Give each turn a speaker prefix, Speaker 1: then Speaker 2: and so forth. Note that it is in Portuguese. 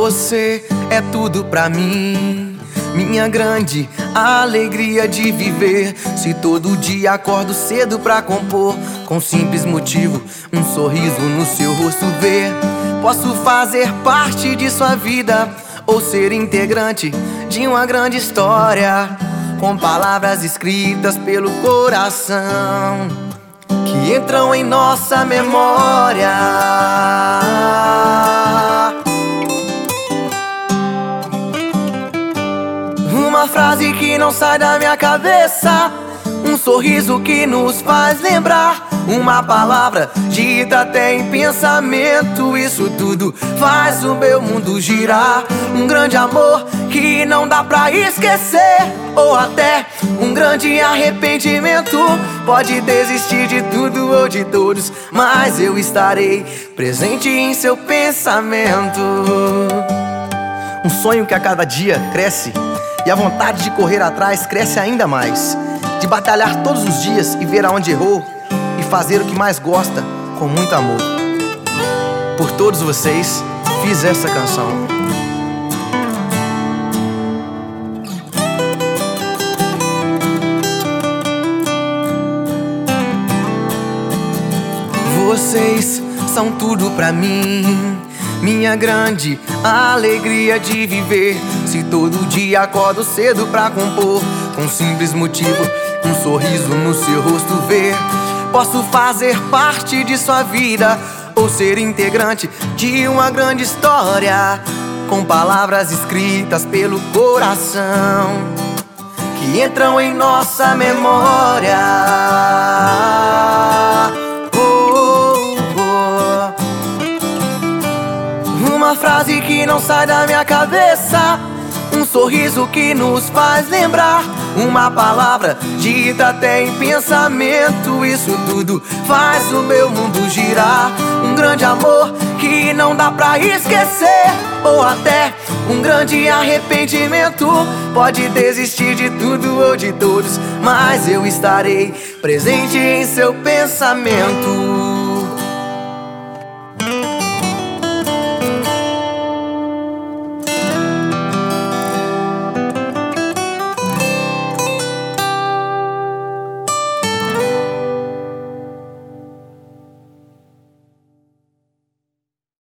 Speaker 1: Você é tudo pra mim, minha grande alegria de viver. Se todo dia acordo cedo pra compor, com simples motivo, um sorriso no seu rosto ver. Posso fazer parte de sua vida ou ser integrante de uma grande história, com palavras escritas pelo coração que entram em nossa memória. Uma frase que não sai da minha cabeça, um sorriso que nos faz lembrar, uma palavra dita até em pensamento. Isso tudo faz o meu mundo girar. Um grande amor que não dá pra esquecer, ou até um grande arrependimento. Pode desistir de tudo ou de todos, mas eu estarei presente em seu pensamento. Um sonho que a cada dia cresce, e a vontade de correr atrás cresce ainda mais, de batalhar todos os dias e ver aonde errou, e fazer o que mais gosta com muito amor. Por todos vocês, fiz essa canção. Vocês são tudo pra mim, minha grande alegria de viver. Se todo dia acordo cedo pra compor, com simples motivo, um sorriso no seu rosto ver. Posso fazer parte de sua vida ou ser integrante de uma grande história, com palavras escritas pelo coração que entram em nossa memória. Uma frase que não sai da minha cabeça, um sorriso que nos faz lembrar, uma palavra dita até em pensamento. Isso tudo faz o meu mundo girar. Um grande amor que não dá pra esquecer, ou até um grande arrependimento. Pode desistir de tudo ou de todos, mas eu estarei presente em seu pensamento.